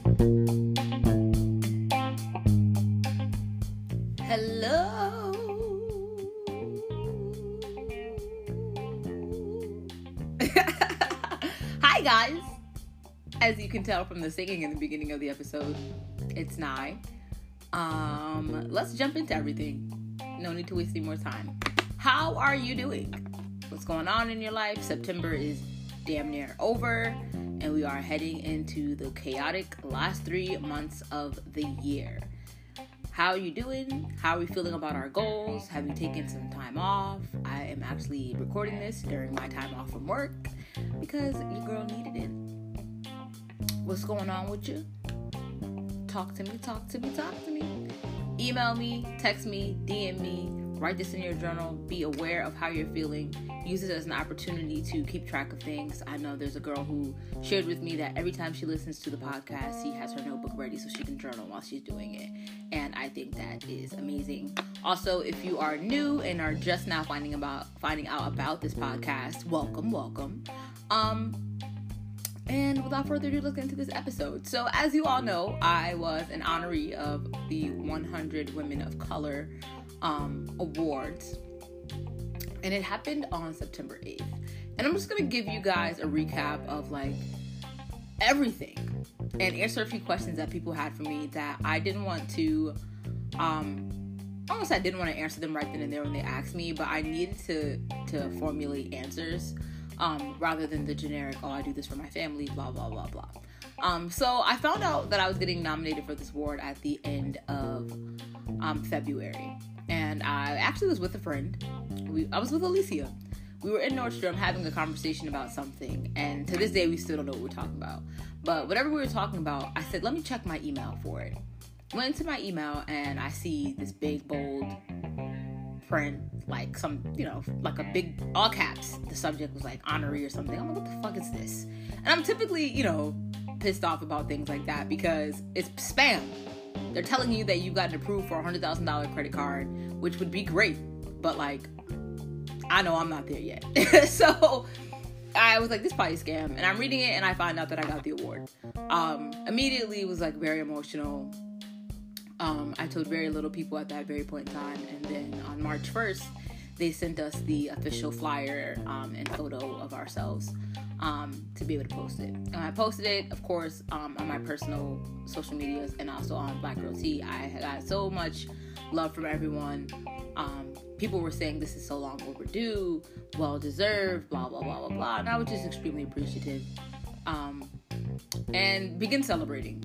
Hello. Hi guys. As you can tell from the singing in the beginning of the episode, it's Nye. Let's jump into everything. No need to waste any more time. How are you doing? What's going on in your life? September is damn near over, and we are heading into the chaotic last 3 months of the year. How are you doing? How are we feeling about our goals? Have you taken some time off? I am actually recording this during my time off from work because your girl needed it. What's going on with you? Talk to me. Email me, text me, DM me, write this in your journal. Be aware of how you're feeling. Use it as an opportunity to keep track of things. I know there's a girl who shared with me that every time she listens to the podcast, she has her notebook ready so she can journal while she's doing it. And I think that is amazing. Also, if you are new and are just now finding out about this podcast, welcome. And without further ado, let's get into this episode. So, as you all know, I was an honoree of the 100 Women of Color Awards. And it happened on September 8th. And I'm just going to give you guys a recap of, everything. And answer a few questions that people had for me that I didn't want to... I didn't want to answer them right then and there when they asked me, but I needed to formulate answers. Rather than the generic, I do this for my family, blah, blah, blah, blah. So I found out that I was getting nominated for this award at the end of February. And I actually was with a friend. I was with Alicia. We were in Nordstrom having a conversation about something. And to this day, we still don't know what we're talking about. But whatever we were talking about, I said, let me check my email for it. Went into my email and I see this big, bold print, a big, all caps. The subject was honoree or something. I'm like, what the fuck is this? And I'm typically, pissed off about things like that because it's spam. They're telling you that you've gotten approved for a $100,000 credit card, which would be great. But I know I'm not there yet. So I was like, this is probably a scam. And I'm reading it and I find out that I got the award. Immediately was very emotional. I told very little people at that very point in time, and then on March 1st, they sent us the official flyer and photo of ourselves to be able to post it. And I posted it, of course, on my personal social medias and also on Black Girl Tea. I got so much love from everyone. People were saying this is so long overdue, well-deserved, blah, blah, blah, blah, blah. And I was just extremely appreciative and begin celebrating.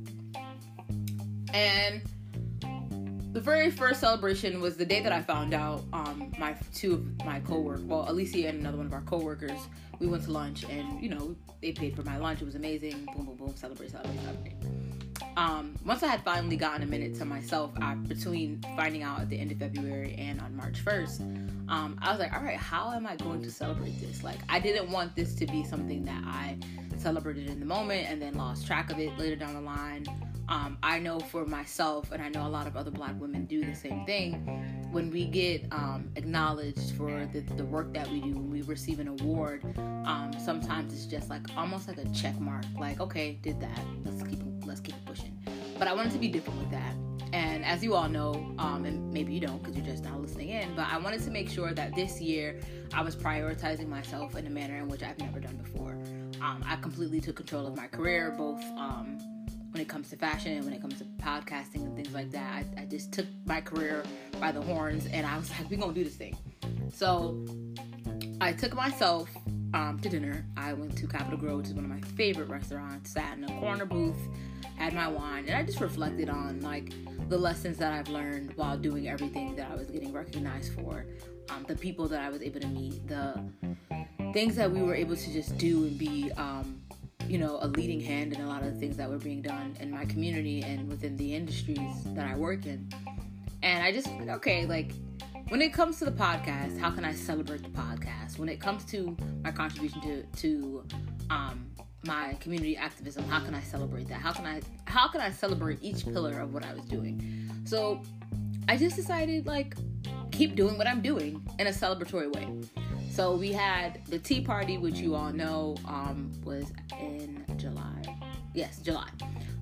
And the very first celebration was the day that I found out two of my coworkers, Alicia and another one of our coworkers, we went to lunch and, they paid for my lunch. It was amazing. Boom, boom, boom. Celebrate. Once I had finally gotten a minute to myself between finding out at the end of February and on March 1st, I was like, all right, how am I going to celebrate this? I didn't want this to be something that I celebrated in the moment and then lost track of it later down the line. I know for myself, and I know a lot of other Black women do the same thing, when we get acknowledged for the work that we do, when we receive an award, sometimes it's just almost like a check mark. Okay, did that. Let's keep it pushing. But I wanted to be different with that. And as you all know, and maybe you don't because you're just now listening in, but I wanted to make sure that this year I was prioritizing myself in a manner in which I've never done before. I completely took control of my career, both when it comes to fashion and when it comes to podcasting and things like that. I just took my career by the horns and I was like, we're going to do this thing. So I took myself to dinner. I went to Capitol Grove, which is one of my favorite restaurants, sat in a corner booth, had my wine, and I just reflected on the lessons that I've learned while doing everything that I was getting recognized for, the people that I was able to meet, the things that we were able to just do and be a leading hand in a lot of the things that were being done in my community and within the industries that I work in. And I just, when it comes to the podcast, how can I celebrate the podcast? When it comes to my contribution to my community activism, how can I celebrate that? How can I celebrate each pillar of what I was doing? So I just decided, keep doing what I'm doing in a celebratory way. So we had the tea party, which you all know was in July. Yes, July.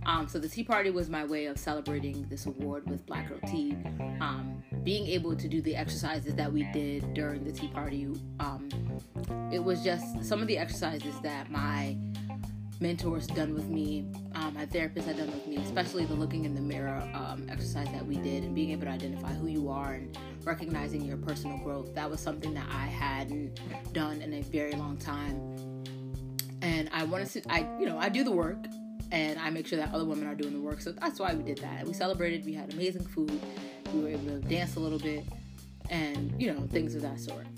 So the tea party was my way of celebrating this award with Black Girl Tea. Being able to do the exercises that we did during the tea party, it was just some of the exercises that my mentors done with me, my therapist had done with me, especially the looking in the mirror exercise that we did, and being able to identify who you are and recognizing your personal growth. That was something that I hadn't done in a very long time. And I wanted to, I do the work, and I make sure that other women are doing the work. So that's why we did that. We celebrated. We had amazing food. We were able to dance a little bit, and things of that sort.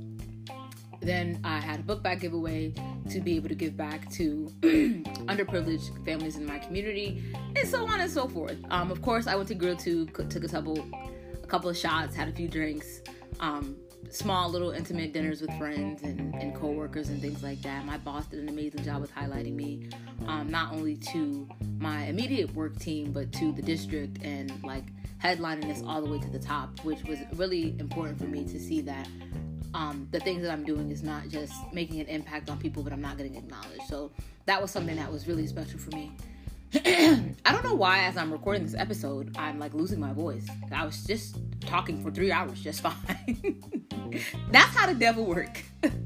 Then I had a book bag giveaway to be able to give back to underprivileged families in my community, and so on and so forth. Of course, I went to Grill 2, took a couple of shots, had a few drinks, small little intimate dinners with friends and coworkers and things like that. My boss did an amazing job with highlighting me, not only to my immediate work team, but to the district, and like headlining this all the way to the top, which was really important for me to see that the things that I'm doing is not just making an impact on people, but I'm not getting acknowledged. So that was something that was really special for me. I don't know why, as I'm recording this episode, I'm like losing my voice. I was just talking for 3 hours just fine. That's how the devil works.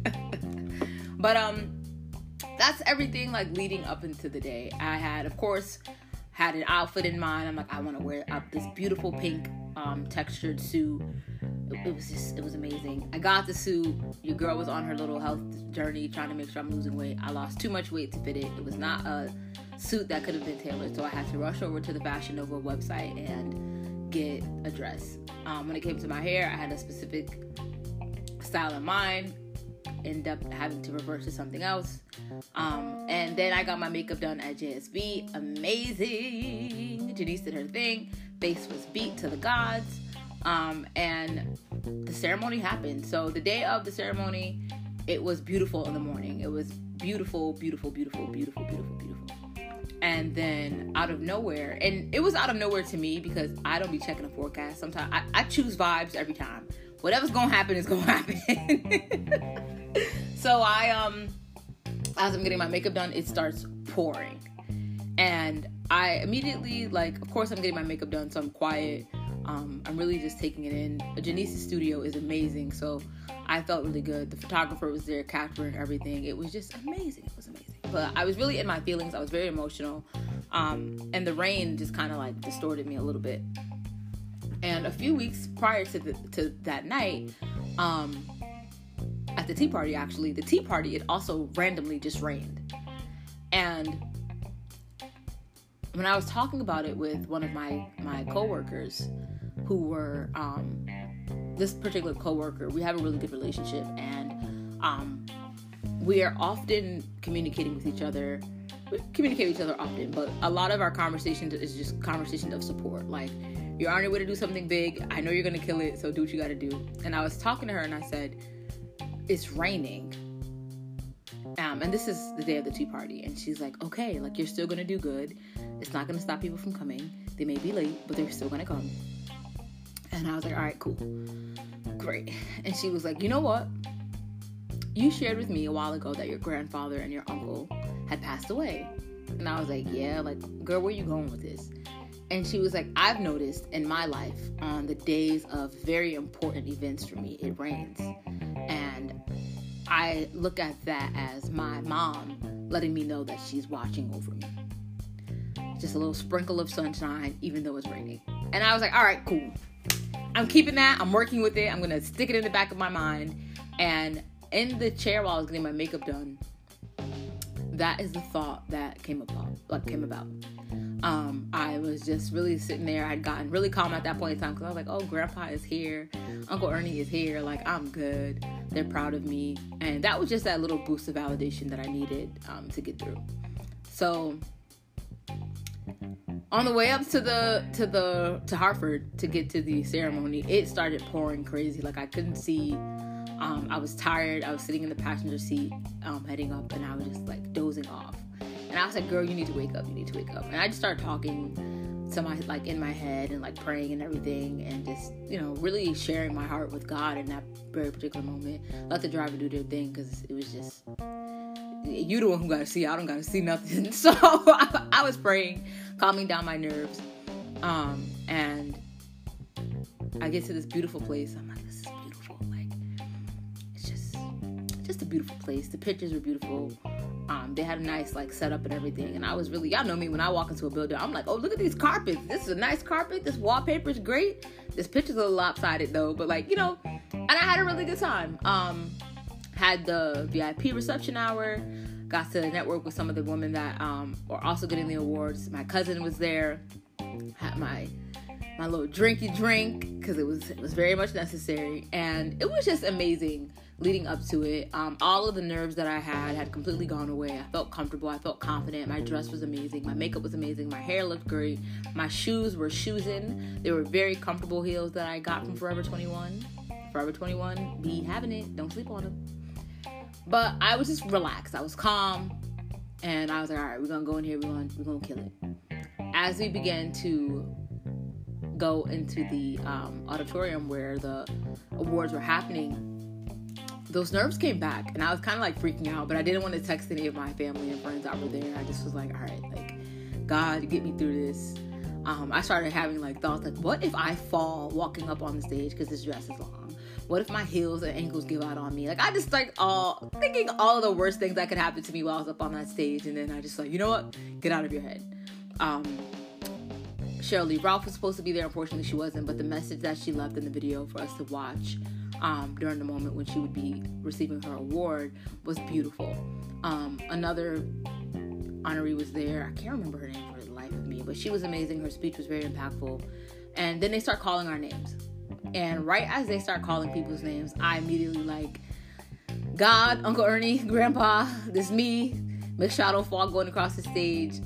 But that's everything like leading up into the day. I had, of course, had an outfit in mind. I'm like, I want to wear up this beautiful pink textured suit. It was amazing. I got the suit. Your girl was on her little health journey trying to make sure I'm losing weight. I lost too much weight to fit it. It was not a suit that could have been tailored, so I had to rush over to the Fashion Nova website and get a dress. When it came to my hair, I had a specific style in mind. Ended up having to revert to something else. And then I got my makeup done at JSB. Amazing. Janice did her thing. Face was beat to the gods. And the ceremony happened. So the day of the ceremony, it was beautiful in the morning. It was beautiful, beautiful, beautiful, beautiful, beautiful, beautiful. And then out of nowhere, and it was out of nowhere to me because I don't be checking the forecast. Sometimes I choose vibes every time. Whatever's gonna happen is gonna happen. So as I'm getting my makeup done, it starts pouring. And I immediately, of course I'm getting my makeup done, so I'm quiet. I'm really just taking it in. Janice's studio is amazing, so I felt really good. The photographer was there capturing everything. It was just amazing. It was amazing. But I was really in my feelings. I was very emotional. And the rain just kind of distorted me a little bit. And a few weeks prior to that night, at the tea party, actually, it also randomly just rained. And when I was talking about it with one of my coworkers, who were this particular coworker, we have a really good relationship, and we are often communicating with each other. We communicate with each other often, but a lot of our conversations is just conversations of support. Like, you're on your way to do something big. I know you're gonna kill it, so do what you gotta do. And I was talking to her, and I said, "It's raining." And this is the day of the tea party. And she's like, "Okay, you're still gonna do good. It's not gonna stop people from coming. They may be late, but they're still gonna come." And I was like, "All right, cool. Great." And she was like, "You know what? You shared with me a while ago that your grandfather and your uncle had passed away." And I was like, "Yeah, girl, where you going with this?" And she was like, "I've noticed in my life, on the days of very important events for me, it rains. And I look at that as my mom letting me know that she's watching over me. Just a little sprinkle of sunshine, even though it's raining." And I was like, "All right, cool. I'm keeping that. I'm working with it. I'm going to stick it in the back of my mind." And in the chair while I was getting my makeup done, that is the thought that came about. I was just really sitting there. I'd gotten really calm at that point in time because I was like, "Oh, Grandpa is here. Uncle Ernie is here. I'm good. They're proud of me." And that was just that little boost of validation that I needed to get through. So on the way up to Hartford to get to the ceremony, it started pouring crazy. I couldn't see. I was tired. I was sitting in the passenger seat, heading up, and I was just dozing off. And I was like, "Girl, you need to wake up. You need to wake up." And I just started talking to my, in my head and praying and everything, and just, really sharing my heart with God in that very particular moment. Let the driver do their thing, because it was just, you the one who got to see. I don't got to see nothing. So I was praying calming down my nerves. And I get to this beautiful place. I'm like, this is beautiful. Like, it's just a beautiful place. The pictures were beautiful. They had a nice like setup and everything. And I was really, y'all know me, when I walk into a building, I'm like, oh, look at these carpets. This is a nice carpet. This wallpaper is great. This picture's a little lopsided though, but like, and I had a really good time. Had the VIP reception hour, got to network with some of the women that were also getting the awards. My cousin was there. Had my little drinky drink because it was very much necessary, and it was just amazing leading up to it. All of the nerves that I had completely gone away. I felt comfortable. I felt confident. My dress was amazing. My makeup was amazing. My hair looked great. My shoes were shoesin'. They were very comfortable heels that I got from Forever 21. Forever 21, be having it. Don't sleep on them. But I was just relaxed. I was calm, and I was like, all right, we're gonna go in here. We're gonna kill it. As we began to go into the auditorium where the awards were happening, those nerves came back, and I was kind of like freaking out, but I didn't want to text any of my family and friends that were there. I just was like, all right, like, God, get me through this. I started having like thoughts like, what if I fall walking up on the stage because this dress is long? What if my heels and ankles give out on me? Like, I just like thinking all of the worst things that could happen to me while I was up on that stage, and then I just like, you know what? Get out of your head. Sheryl Lee Ralph was supposed to be there. Unfortunately, she wasn't, but the message that she left in the video for us to watch during the moment when she would be receiving her award was beautiful. Another honoree was there. I can't remember her name for the life of me, but she was amazing. Her speech was very impactful. And then they start calling our names. And right as they start calling people's names, I immediately like, God, Uncle Ernie, Grandpa, this me, Miss Shadow Fall going across the stage.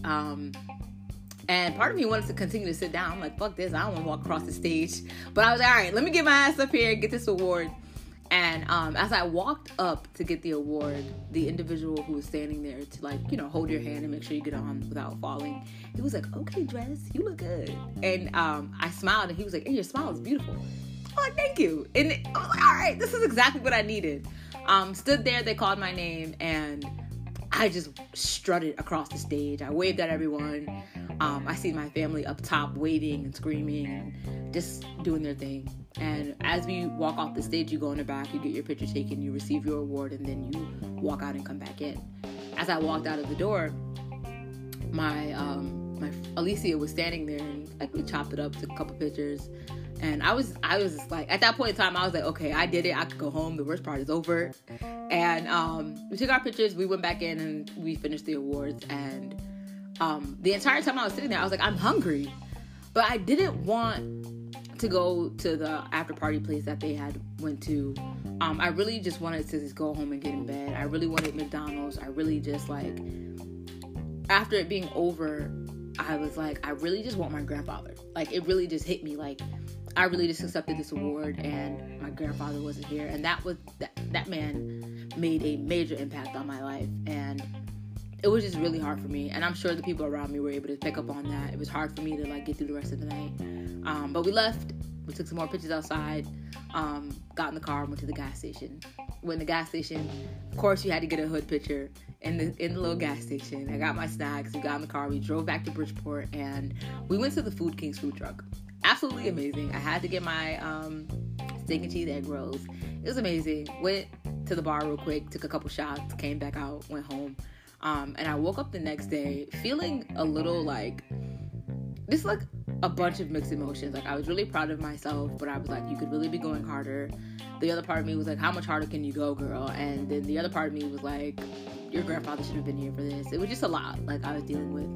And part of me wanted to continue to sit down. I'm like, fuck this. I don't want to walk across the stage. But I was like, all right, let me get my ass up here and get this award. And as I walked up to get the award, the individual who was standing there to like, hold your hand and make sure you get on without falling, he was like, okay, Dress, you look good. And I smiled, and he was like, hey, your smile is beautiful. I'm like, thank you. And I was like, all right, this is exactly what I needed. Stood there, they called my name, and I just strutted across the stage. I waved at everyone. I see my family up top waving and screaming and just doing their thing. And as we walk off the stage, you go in the back, you get your picture taken, you receive your award, and then you walk out and come back in. As I walked out of the door, my Alicia was standing there, and like we chopped it up, took a couple pictures. And I was like, at that point in time, I was like, okay, I did it. I could go home. The worst part is over. And we took our pictures. We went back in and we finished the awards. And the entire time I was sitting there, I was like, I'm hungry. But I didn't want to go to the after party place that they had went to. I really just wanted to just go home and get in bed. I really wanted McDonald's. I really just like, after it being over, I was like, I really just want my grandfather. Like, it really just hit me like, I really just accepted this award and my grandfather wasn't here. And that man made a major impact on my life. And it was just really hard for me. And I'm sure the people around me were able to pick up on that. It was hard for me to like get through the rest of the night. But we left. We took some more pictures outside. Got in the car, went to the gas station. Went in the gas station. Of course, you had to get a hood picture in the little gas station. I got my snacks. We got in the car. We drove back to Bridgeport. And we went to the Food King's food truck. Absolutely amazing. I had to get my steak and cheese egg rolls. It was amazing. Went to the bar real quick, took a couple shots, came back out, went home. And I woke up the next day feeling a little like, just like a bunch of mixed emotions. Like, I was really proud of myself, but I was like, you could really be going harder. The other part of me was like, how much harder can you go, girl? And then the other part of me was like, your grandfather should have been here for this. It was just a lot, like, I was dealing with.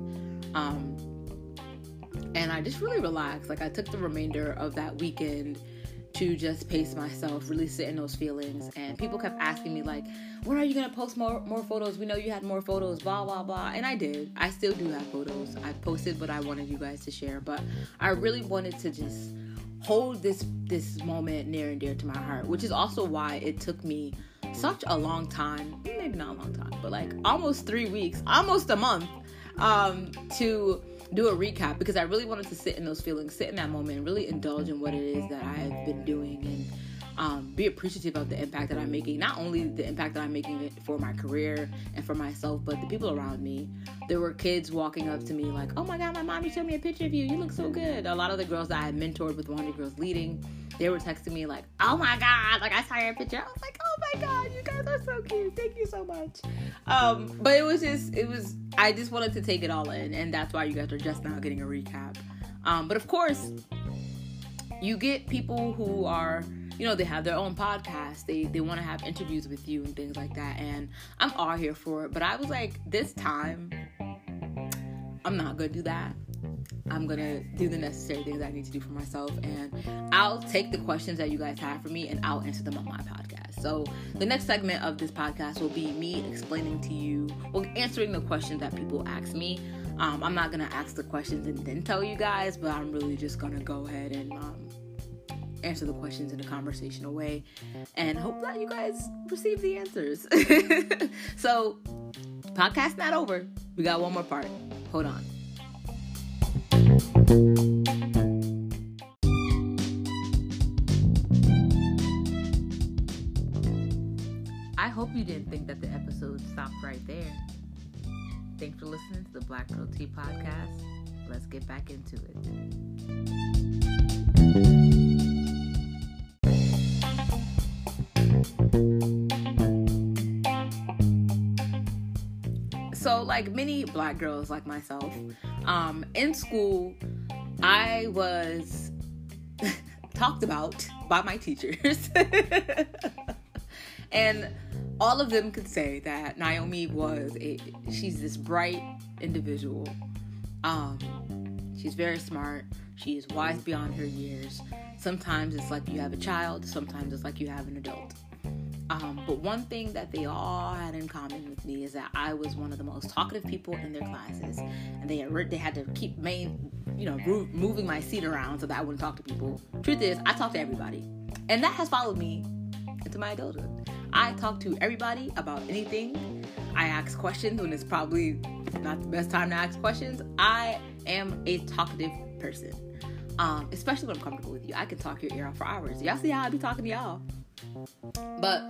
And I just really relaxed. Like, I took the remainder of that weekend to just pace myself, really sit in those feelings. And people kept asking me, like, when are you going to post more photos? We know you had more photos, blah, blah, blah. And I did. I still do have photos. I posted what I wanted you guys to share. But I really wanted to just hold this moment near and dear to my heart, which is also why it took me such a long time, maybe not a long time, but like almost 3 weeks, almost a month, to do a recap, because I really wanted to sit in those feelings, sit in that moment, and really indulge in what it is that I have been doing. be appreciative of the impact that I'm making. Not only the impact that I'm making for my career and for myself, but the people around me. There were kids walking up to me like, oh my God, my mommy showed me a picture of you. You look so good. A lot of the girls that I had mentored with 100 Girls Leading, they were texting me like, oh my God, like I saw your picture. I was like, oh my God, you guys are so cute. Thank you so much. But I just wanted to take it all in. And that's why you guys are just now getting a recap. But of course, you get people who are, they have their own podcast. They want to have interviews with you and things like that. And I'm all here for it. But I was like, this time, I'm not going to do that. I'm going to do the necessary things I need to do for myself. And I'll take the questions that you guys have for me and I'll answer them on my podcast. So the next segment of this podcast will be me explaining to you, answering the questions that people ask me. I'm not going to ask the questions and then tell you guys, but I'm really just going to go ahead and answer the questions in a conversational way and hope that you guys receive the answers. So, podcast not over. We got one more part. Hold on. I hope you didn't think that the episode stopped right there. Thanks for listening to the Black Girl Tea Podcast. Let's get back into it. So, like many Black girls like myself, in school, I was talked about by my teachers. And all of them could say that Naomi she's this bright individual. She's very smart. She is wise beyond her years. Sometimes it's like you have a child. Sometimes it's like you have an adult. But one thing that they all had in common with me is that I was one of the most talkative people in their classes. And they had to keep moving my seat around so that I wouldn't talk to people. Truth is, I talk to everybody. And that has followed me into my adulthood. I talk to everybody about anything. I ask questions when it's probably not the best time to ask questions. I am a talkative person. Especially when I'm comfortable with you. I can talk your ear off for hours. Y'all see how I be talking to y'all. But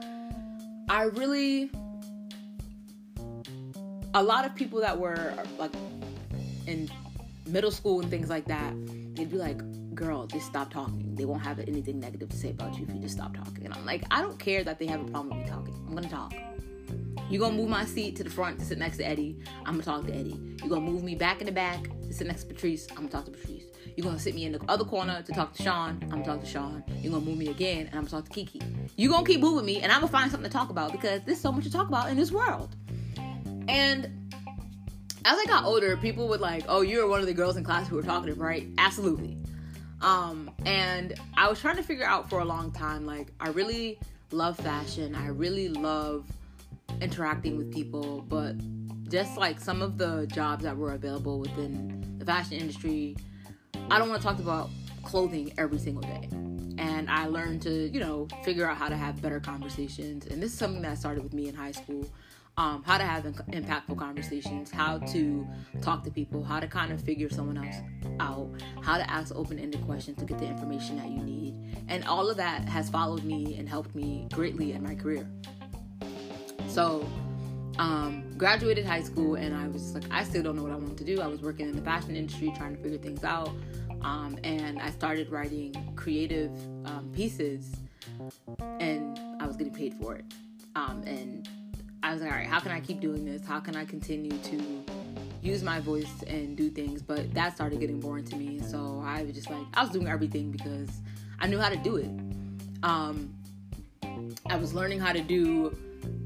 a lot of people that were like in middle school and things like that, they'd be like, girl, just stop talking. They won't have anything negative to say about you if you just stop talking. And I'm like, I don't care that they have a problem with me talking. I'm going to talk. You're going to move my seat to the front to sit next to Eddie. I'm going to talk to Eddie. You're going to move me back in the back to sit next to Patrice. I'm going to talk to Patrice. You're going to sit me in the other corner to talk to Sean. I'm going to talk to Sean. You're going to move me again, and I'm going to talk to Kiki. You're going to keep moving me, and I'm going to find something to talk about because there's so much to talk about in this world. And as I got older, people would like, oh, you're one of the girls in class who are talkative, right? Absolutely. And I was trying to figure out for a long time, like, I really love fashion. I really love interacting with people, but just like some of the jobs that were available within the fashion industry, I don't want to talk about clothing every single day. And I learned to, figure out how to have better conversations. And this is something that started with me in high school. How to have impactful conversations, how to talk to people, how to kind of figure someone else out, how to ask open-ended questions to get the information that you need. And all of that has followed me and helped me greatly in my career. So, graduated high school and I was like, I still don't know what I wanted to do. I was working in the fashion industry, trying to figure things out. And I started writing creative pieces and I was getting paid for it. And I was like, all right, how can I keep doing this? How can I continue to use my voice and do things? But that started getting boring to me. So I was just like, I was doing everything because I knew how to do it. I was learning how to do,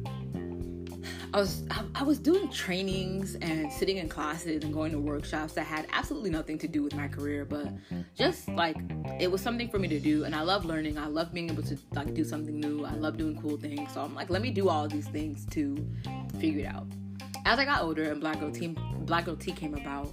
I was doing trainings and sitting in classes and going to workshops that had absolutely nothing to do with my career, but just like it was something for me to do. And I love learning. I love being able to like do something new. I love doing cool things. So I'm like, let me do all of these things to figure it out. As I got older and Black Girl Tea came about,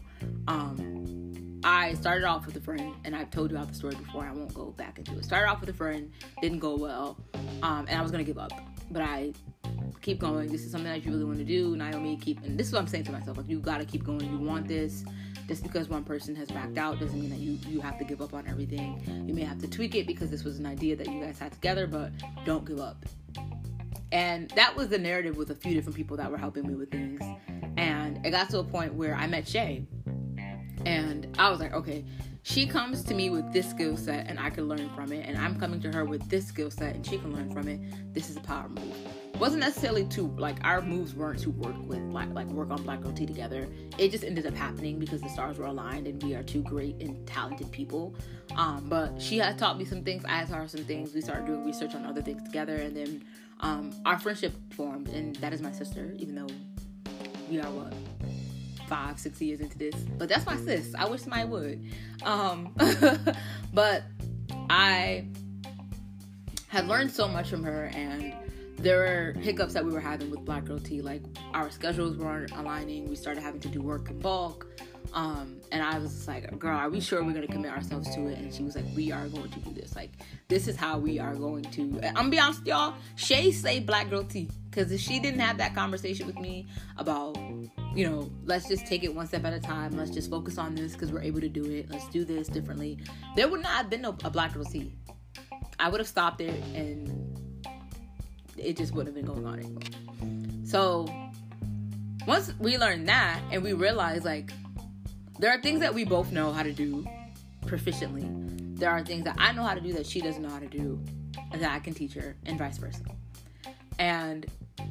I started off with a friend, and I've told you all the story before. I won't go back into it. Started off with a friend, didn't go well, and I was gonna give up, but I keep going. This is something that you really want to do, Naomi. And this is what I'm saying to myself: like, you gotta keep going. You want this. Just because one person has backed out doesn't mean that you have to give up on everything. You may have to tweak it because this was an idea that you guys had together, but don't give up. And that was the narrative with a few different people that were helping me with things. And it got to a point where I met Shay. And I was like, okay, she comes to me with this skill set and I can learn from it. And I'm coming to her with this skill set and she can learn from it. This is a power move. It wasn't necessarily to, like, our moves weren't to work with, work on Black Girl Tea together. It just ended up happening because the stars were aligned and we are two great and talented people. But she had taught me some things. I had taught her some things. We started doing research on other things together. And then our friendship formed. And that is my sister, even though we are, 5-6 years into this, but that's my sis. I wish somebody would. But I had learned so much from her, and there were hiccups that we were having with Black Girl Tea. Like, our schedules weren't aligning. We started having to do work in bulk. And I was just like, girl, are we sure we're going to commit ourselves to it? And she was like, we are going to do this. Like, this is how we are going to. I'm going to be honest with y'all. Shay say Black Girl Tea. Because if she didn't have that conversation with me about, let's just take it one step at a time. Let's just focus on this because we're able to do it. Let's do this differently. There would not have been a Black Girl Tea. I would have stopped it and it just wouldn't have been going on anymore. So once we learned that and we realized, like, there are things that we both know how to do proficiently. There are things that I know how to do that she doesn't know how to do and that I can teach her, and vice versa. And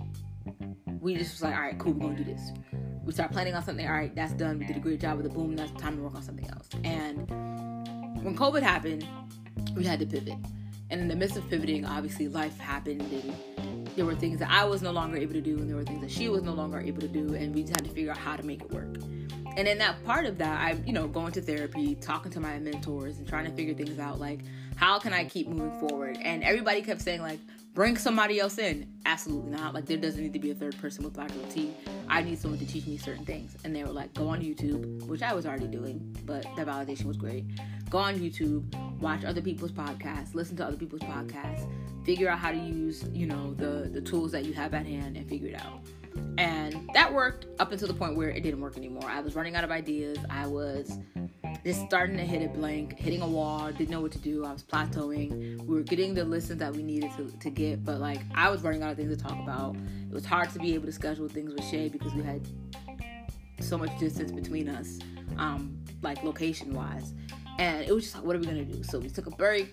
we just was like, all right, cool, we're going to do this. We start planning on something. All right, that's done. We did a great job with it. Boom, that's time to work on something else. And when COVID happened, we had to pivot. And in the midst of pivoting, obviously life happened, and there were things that I was no longer able to do, and there were things that she was no longer able to do, and we just had to figure out how to make it work. And in that part of that, I, going to therapy, talking to my mentors and trying to figure things out, like, how can I keep moving forward? And everybody kept saying, like, bring somebody else in. Absolutely not. Like, there doesn't need to be a third person with Black Girl Tea. I need someone to teach me certain things. And they were like, go on YouTube, which I was already doing, but that validation was great. Go on YouTube, watch other people's podcasts, listen to other people's podcasts, figure out how to use, the tools that you have at hand and figure it out. And that worked up until the point where it didn't work anymore. I was running out of ideas. I was just starting to hit a blank, hitting a wall, didn't know what to do. I was plateauing. We were getting the listens that we needed to get, but, like, I was running out of things to talk about. It was hard to be able to schedule things with Shay because we had so much distance between us, location-wise. And it was just like, what are we going to do? So we took a break.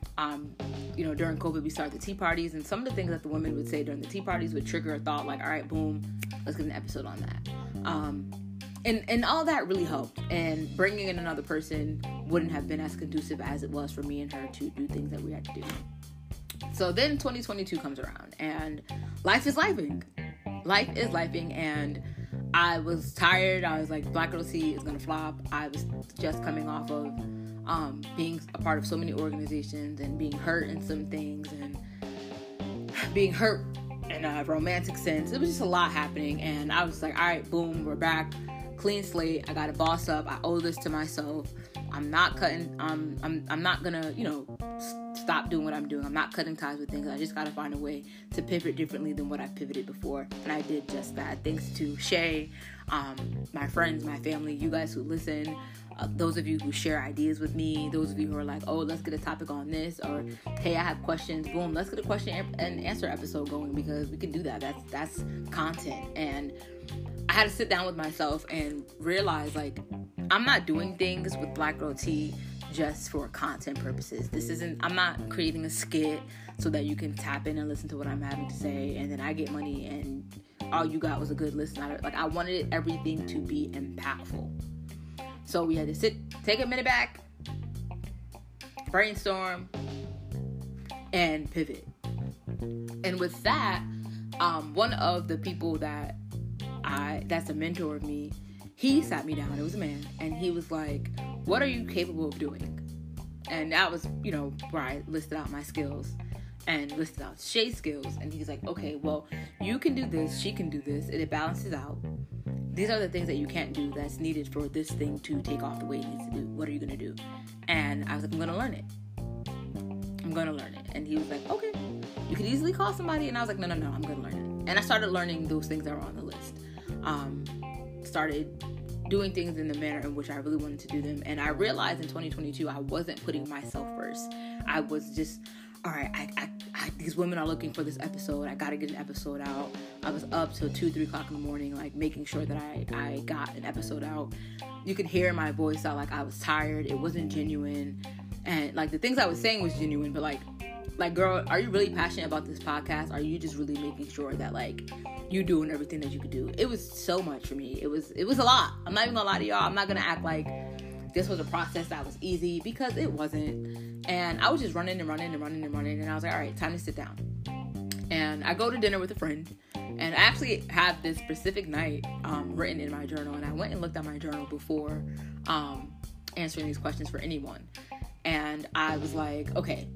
During COVID, we started the tea parties, and some of the things that the women would say during the tea parties would trigger a thought, like, all right, boom, let's get an episode on that. And all that really helped. And bringing in another person wouldn't have been as conducive as it was for me and her to do things that we had to do. So then 2022 comes around, and life is lifing. Life is lifing, and I was tired. I was like, Black Girl Tea is going to flop. I was just coming off of being a part of so many organizations and being hurt in some things and being hurt in a romantic sense. It was just a lot happening, and I was like, all right, boom, we're back, clean slate. I got to boss up. I owe this to myself. I'm not cutting. I'm not gonna, stop doing what I'm doing. I'm not cutting ties with things. I just got to find a way to pivot differently than what I've pivoted before, and I did just that. Thanks to Shay, my friends, my family, you guys who listen. Those of you who share ideas with me, those of you who are like, oh, let's get a topic on this, or hey, I have questions, boom, let's get a question and answer episode going, because we can do that. That's content. And I had to sit down with myself and realize, like, I'm not doing things with Black Girl Tea just for content purposes. I'm not creating a skit so that you can tap in and listen to what I'm having to say, and then I get money and all you got was a good listen out of it. Like, I wanted everything to be impactful. So we had to take a minute back, brainstorm, and pivot. And with that, one of the people that's a mentor of me, he sat me down. It was a man, and he was like, what are you capable of doing? And that was, where I listed out my skills and listed out Shay's skills. And he's like, okay, well, you can do this, she can do this, and it balances out. These are the things that you can't do that's needed for this thing to take off the way it needs to do. What are you going to do? And I was like, I'm going to learn it. And he was like, okay, you could easily call somebody. And I was like, no, I'm going to learn it. And I started learning those things that were on the list. Started doing things in the manner in which I really wanted to do them. And I realized in 2022, I wasn't putting myself first. I was just, all right, these women are looking for this episode. I got to get an episode out. I was up till 2, 3 o'clock in the morning, like making sure that I got an episode out. You could hear my voice that like I was tired. It wasn't genuine. And like the things I was saying was genuine, but like, girl, are you really passionate about this podcast? Are you just really making sure that like you doing everything that you could do? It was so much for me. It was a lot. I'm not even gonna lie to y'all. I'm not gonna act like this was a process that was easy, because it wasn't. And I was just running. And I was like, all right, time to sit down. And I go to dinner with a friend. And I actually had this specific night written in my journal. And I went and looked at my journal before answering these questions for anyone. And I was like, okay,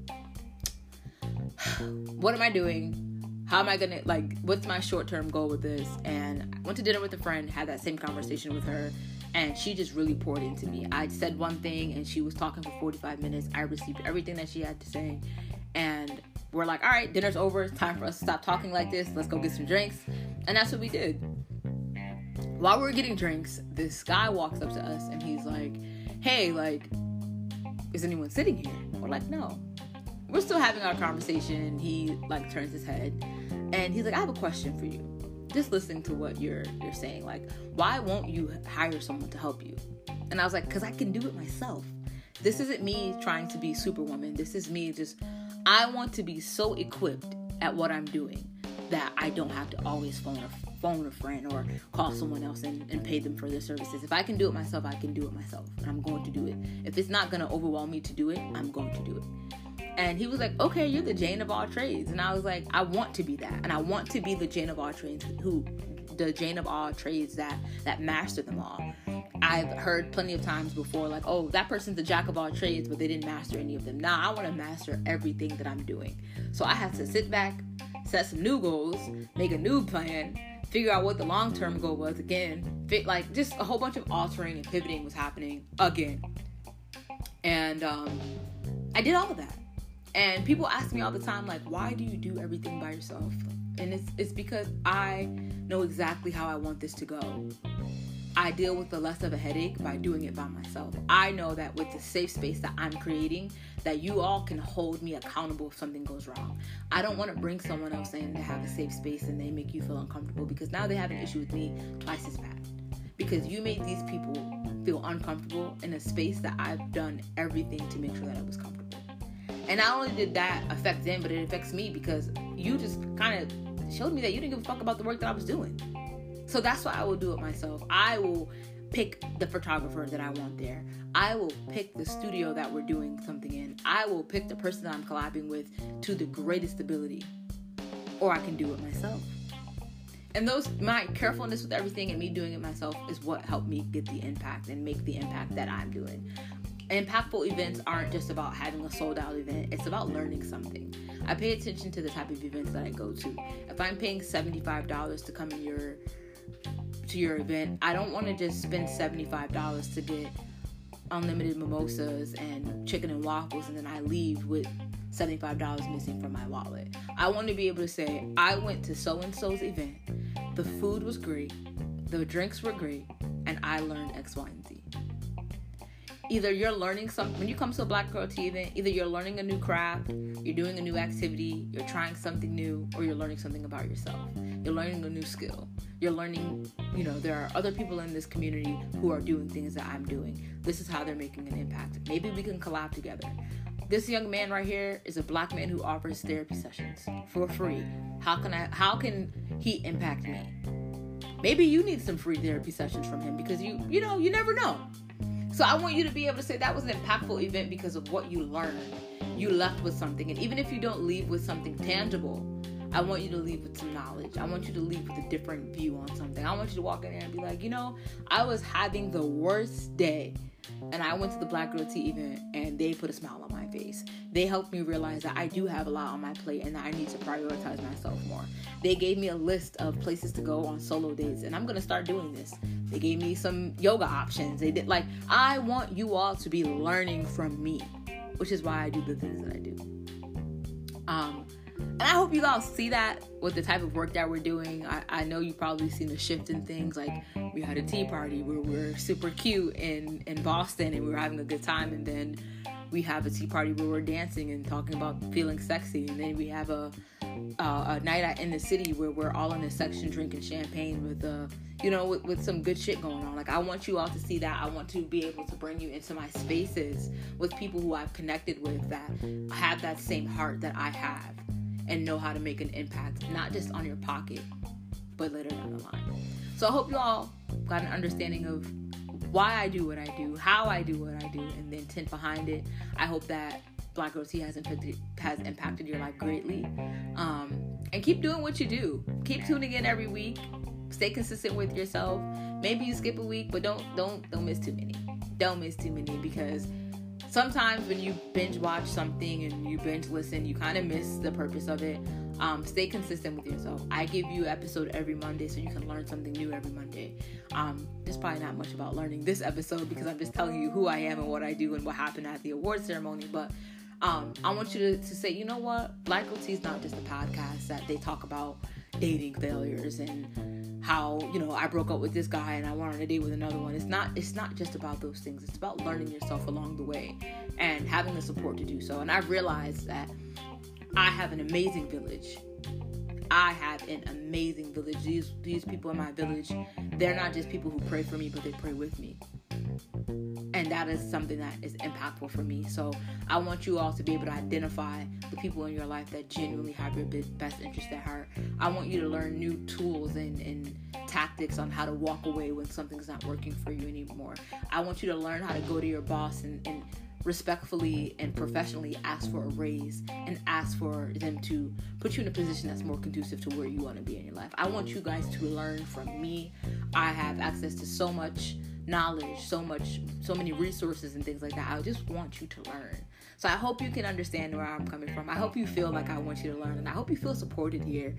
what am I doing? How am I gonna, like, what's my short-term goal with this? And I went to dinner with a friend, had that same conversation with her, and she just really poured into me. I said one thing, and she was talking for 45 minutes. I received everything that she had to say, and we're like, all right, dinner's over. It's time for us to stop talking like this. Let's go get some drinks. And that's what we did. While we were getting drinks, this guy walks up to us, and he's like, hey, like, is anyone sitting here? We're like, no. We're still having our conversation. He like turns his head and he's like, I have a question for you. Just listening to what you're saying. Like, why won't you hire someone to help you? And I was like, because I can do it myself. This isn't me trying to be Superwoman. This is me I want to be so equipped at what I'm doing that I don't have to always phone a friend or call someone else and pay them for their services. If I can do it myself, I can do it myself. And I'm going to do it. If it's not going to overwhelm me to do it, I'm going to do it. And he was like, okay, you're the Jane of all trades. And I was like, I want to be that. And I want to be the Jane of all trades that master them all. I've heard plenty of times before, like, oh, that person's the jack of all trades, but they didn't master any of them. Now I want to master everything that I'm doing. So I have to sit back, set some new goals, make a new plan, figure out what the long-term goal was again. Like, just a whole bunch of altering and pivoting was happening again. And I did all of that. And people ask me all the time, like, why do you do everything by yourself? And it's because I know exactly how I want this to go. I deal with the less of a headache by doing it by myself. I know that with the safe space that I'm creating, that you all can hold me accountable if something goes wrong. I don't want to bring someone else in to have a safe space and they make you feel uncomfortable, because now they have an issue with me twice as bad. Because you made these people feel uncomfortable in a space that I've done everything to make sure that it was comfortable. And not only did that affect them, but it affects me, because you just kind of showed me that you didn't give a fuck about the work that I was doing. So that's why I will do it myself. I will pick the photographer that I want there. I will pick the studio that we're doing something in. I will pick the person that I'm collabing with to the greatest ability. Or I can do it myself. And my carefulness with everything and me doing it myself is what helped me get the impact and make the impact that I'm doing. Impactful events aren't just about having a sold out event. It's about learning something. I pay attention to the type of events that I go to. If I'm paying $75 to come in to your event, I don't want to just spend $75 to get unlimited mimosas and chicken and waffles and then I leave with $75 missing from my wallet. I want to be able to say, I went to so-and-so's event. The food was great. The drinks were great. And I learned X, Y, and Z. Either you're learning something, when you come to a Black Girl Tea event, either you're learning a new craft, you're doing a new activity, you're trying something new, or you're learning something about yourself. You're learning a new skill. You're learning, there are other people in this community who are doing things that I'm doing. This is how they're making an impact. Maybe we can collab together. This young man right here is a Black man who offers therapy sessions for free. How can he impact me? Maybe you need some free therapy sessions from him, because you never know. So I want you to be able to say that was an impactful event because of what you learned. You left with something. And even if you don't leave with something tangible, I want you to leave with some knowledge. I want you to leave with a different view on something. I want you to walk in there and be like, I was having the worst day. And I went to the Black Girl Tea event and they put a smile on my face. They helped me realize that I do have a lot on my plate and that I need to prioritize myself more. They gave me a list of places to go on solo dates, and I'm going to start doing this. They gave me some yoga options. They did I want you all to be learning from me, which is why I do the things that I do. And I hope you guys see that with the type of work that we're doing. I know you've probably seen the shift in things. Like, we had a tea party where we're super cute in Boston and we were having a good time. And then we have a tea party where we're dancing and talking about feeling sexy. And then we have a night out in the city where we're all in a section drinking champagne with some good shit going on. Like, I want you all to see that. I want to be able to bring you into my spaces with people who I've connected with that have that same heart that I have and know how to make an impact, not just on your pocket, but later down the line. So I hope you all got an understanding of why I do what I do, how I do what I do, and the intent behind it. I hope that Black Girl Tea has impacted your life greatly. And keep doing what you do. Keep tuning in every week. Stay consistent with yourself. Maybe you skip a week, but don't miss too many. Don't miss too many, because sometimes when you binge watch something and you binge listen, you kind of miss the purpose of it. Stay consistent with yourself. I give you an episode every Monday so you can learn something new every Monday. There's probably not much about learning this episode because I'm just telling you who I am and what I do and what happened at the award ceremony. But I want you to say, you know what? Black Girl Tea is not just a podcast that they talk about dating failures and how, I broke up with this guy and I went on a date with another one. It's not just about those things. It's about learning yourself along the way and having the support to do so. And I've realized that I have an amazing village. These people in my village, they're not just people who pray for me, but they pray with me. And that is something that is impactful for me. So I want you all to be able to identify the people in your life that genuinely have your best interest at heart. I want you to learn new tools and tactics on how to walk away when something's not working for you anymore. I want you to learn how to go to your boss and respectfully and professionally ask for a raise and ask for them to put you in a position that's more conducive to where you want to be in your life. I want you guys to learn from me. I have access to so much knowledge, so many resources and things like that. I just want you to learn. So I hope you can understand where I'm coming from. I hope you feel like I want you to learn, and I hope you feel supported here.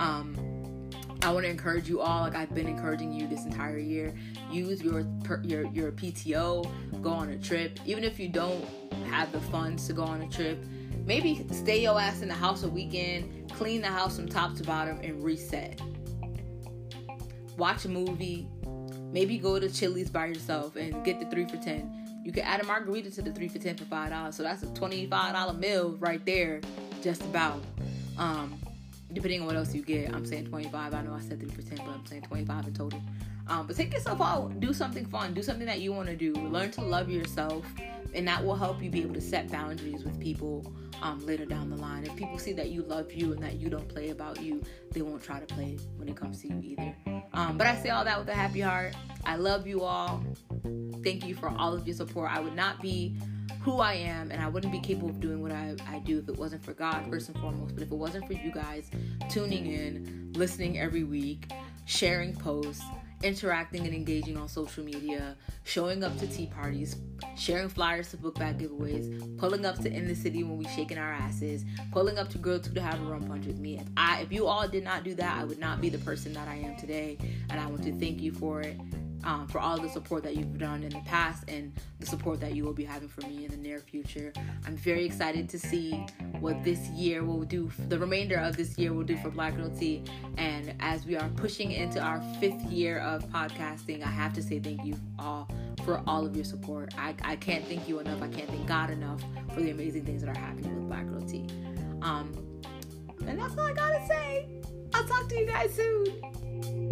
I want to encourage you all, like I've been encouraging you this entire year. Use your PTO, go on a trip. Even if you don't have the funds to go on a trip, maybe stay your ass in the house a weekend, clean the house from top to bottom, and reset. Watch a movie. Maybe go to Chili's by yourself and get the 3 for $10. You can add a margarita to the 3 for $10 for $5. So that's a $25 meal right there, just about. Depending on what else you get. I'm saying 25. I know I said 3 for $10, but I'm saying 25 in total. But take yourself out. Do something fun. Do something that you want to do. Learn to love yourself. And that will help you be able to set boundaries with people later down the line. If people see that you love you and that you don't play about you, they won't try to play when it comes to you either. But I say all that with a happy heart. I love you all. Thank you for all of your support. I would not be who I am, and I wouldn't be capable of doing what I do if it wasn't for God, first and foremost. But if it wasn't for you guys tuning in, listening every week, sharing posts, interacting and engaging on social media, showing up to tea parties, sharing flyers to book bag giveaways, pulling up to In the City when we shaking our asses, pulling up to Girl 2 to have a rum punch with me. If you all did not do that, I would not be the person that I am today, and I want to thank you for it. For all the support that you've done in the past and the support that you will be having for me in the near future. I'm very excited to see what this year will do, the remainder of this year will do for Black Girl Tea. And as we are pushing into our 5th year of podcasting, I have to say thank you all for all of your support. I can't thank you enough. I can't thank God enough for the amazing things that are happening with Black Girl Tea. And that's all I gotta say. I'll talk to you guys soon.